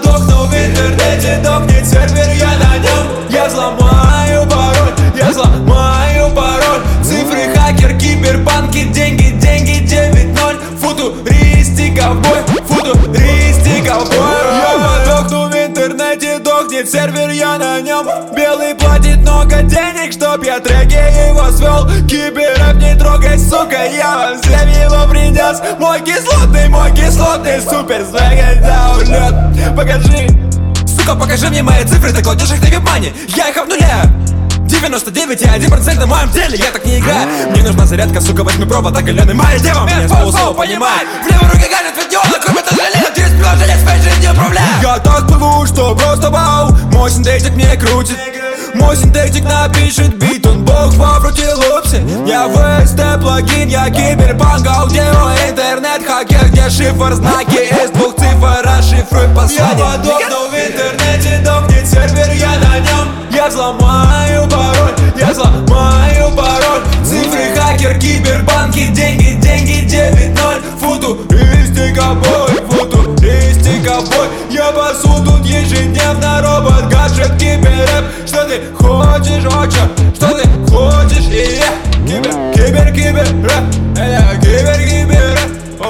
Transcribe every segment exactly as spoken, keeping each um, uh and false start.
подохну в интернете, дохнет сервер, я на нем. Я взломаю пароль, я взломаю пароль. Цифры, хакер, киберпанки, деньги, деньги, девять ноль. Футуристик, ковбой, футуристик, ковбой. Я подохну в интернете, дохнет сервер, я на нем. Белый платит много денег, чтоб я треки его свел. Киберрэп не трогай, сука, я вам всем его принес. Мой кислотный, мой кислотный, супер свегер, да улет. Покажи, сука, покажи мне мои цифры, ты кладешь их на вебмане. Я их в нуле. девяносто девять и один процент на моем теле, я так не играю. Мне нужна зарядка, сука, восьми провод, оголенный моя дева. Меня с полуслова понимает. В левой руке гаджет видео, кроме адреналина, через приложение своей жизнью управляю. Я так плыву, что просто вау. Мой синтетик мне крутит. Мой синтетик напишет бит, он бог во фрутилупсе. Я ви эс ти плагин, я киберпанк, аудио, интернет, хакер, где шифр, знаки из двух цифр, расшифруй послание. Я подохну в интернете, дохнет сервер, я на нем. Я взломаю пароль, я взломаю пароль. Цифры, хакер, кибербанки, деньги, деньги, девять ноль. Футуристик, ковбой, футуристик, ковбой. Я пасу тут ежедневно, робот, гаджет, киберрэп. Что ты хочешь, очень, что ты хочешь, и я кибер, кибер, киберрэп. Это кибер, киберрэп.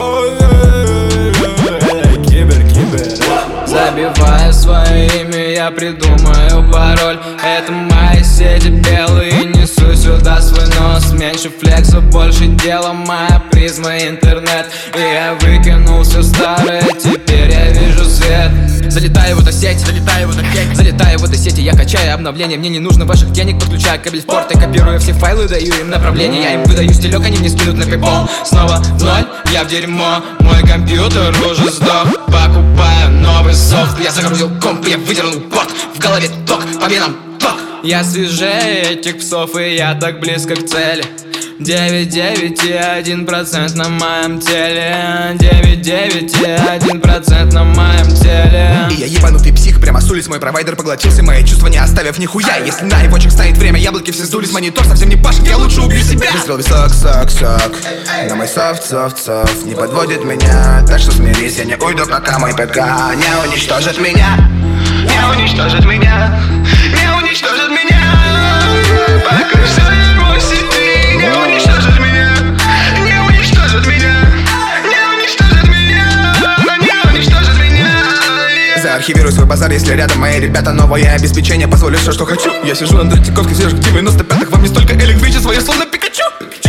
Это кибер, киберрэп. Забиваю свое имя, я придумаю пароль. Это мои сети белые, несу сюда свой нос. Меньше флекса, больше дела, моя призма интернет. И я выкинул все старое, теперь я вижу свет. Залетаю в эту сеть, залетаю в эту сеть, залетаю в эту сеть, и я качаю обновления. Мне не нужно ваших денег, подключаю кабель в порт и копирую все файлы, даю им направление. Я им выдаю стилек, они мне скинут на PayPal. Снова в ноль, я в дерьмо, мой компьютер уже сдох. Покупаю новый софт, я загрузил комп, я выдернул порт. В голове ток, по венам ток. Я свежее этих псов, и я так близко к цели. девять девять и один процент на моем теле. девять девять и один процент на моем теле. И я ебанутый псих, прямо с улиц мой провайдер поглотился мои чувства, не оставив нихуя. Если на его чек стоит время, яблоки все сдулись, монитор совсем не пашет, я лучше убью себя. Выстрел висок, сок, сок, но мой софт, софт, софт не подводит меня. Так что смирись, я не уйду, пока мой ПК не уничтожит меня. Не уничтожит меня, не уничтожит меня. Пока все его сети не уничтожит меня, не уничтожит меня, не уничтожит меня, не уничтожит меня. Заархивирую свой базар, если рядом мои ребята. Новое обеспечение, позволю все, что хочу. Я сижу на Третьяковке, свежих девяносто пятых. Вам не столько электричества, я словно Пикачу.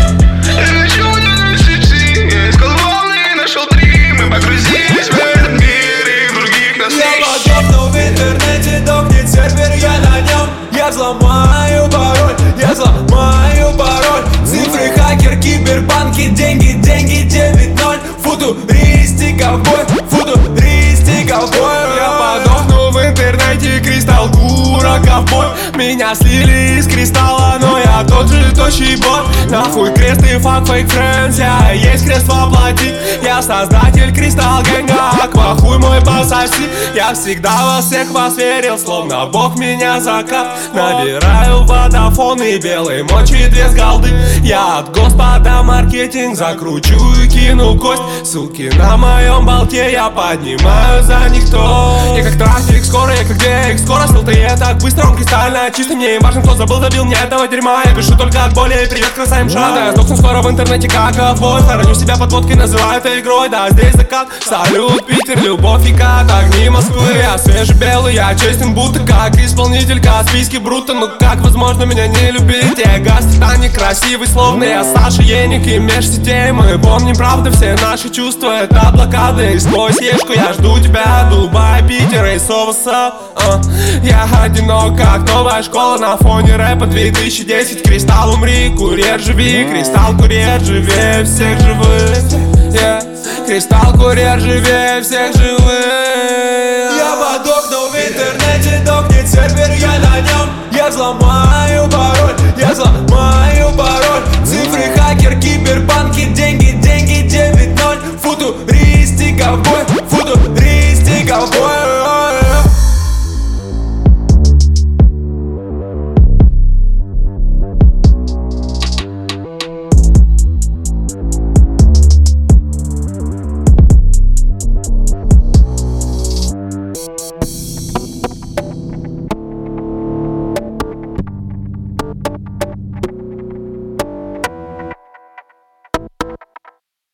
Я хочу на сети, я искал волны и нашел три. Мы погрузились в этот мир и в других нас я подохну в интернете, дохнет сервер, я на нем. Я взломаю пароль, я взломаю пароль. Цифры, хакер, кибербанки, деньги, деньги, девять ноль. Футуристик, ковбой, футуристик, ковбой. Я подохну в интернете, кристалл, кура, ковбой. Меня слили из кристалла, но я тот же тощий бот. Нахуй крест и фак, фейк френдс, я есть крест воплотить. Я создатель кристалл гэнга, аквахуй мой пососи. Я всегда во всех вас верил, словно бог меня закат. Набираю водофон и белый мочи две с голды. Я от господа маркетинг закручу и кину кость. Ссылки на моем болте, я поднимаю за них то. Я как трафик, скоро, я как дек, скоро эл ти и так быстро, он кристально чистый. Мне важно, кто забыл, забил мне этого дерьма. Я пишу только от боли, привет, красавим шада. Я сдохну скоро в интернете, как ковбой. Хороню себя под водкой, называю это игрой. Да, здесь закат, салют, Питер, любовь и кат. Огни Москвы, я свежий белый, я честен, будто как исполнитель Каспийский бруто. Ну как возможно меня не любить? Я газ, Титаник, красивый, словно я Саша Еник. И меж сетей мы помним, правда, все наши чувства. Это блокады, и сквозь ешку я жду тебя. Дубай, Питер, и Соваса. uh. Я одинок, как новая школа на фоне рэпа две тысячи десять. Кристалл, умри, курьер, живи. Кристалл, курьер, живее всех живых, yeah. Кристалл, курьер, живее всех живых. Я подохну в интернете, дохнет сервер, я на нем. Я взломаю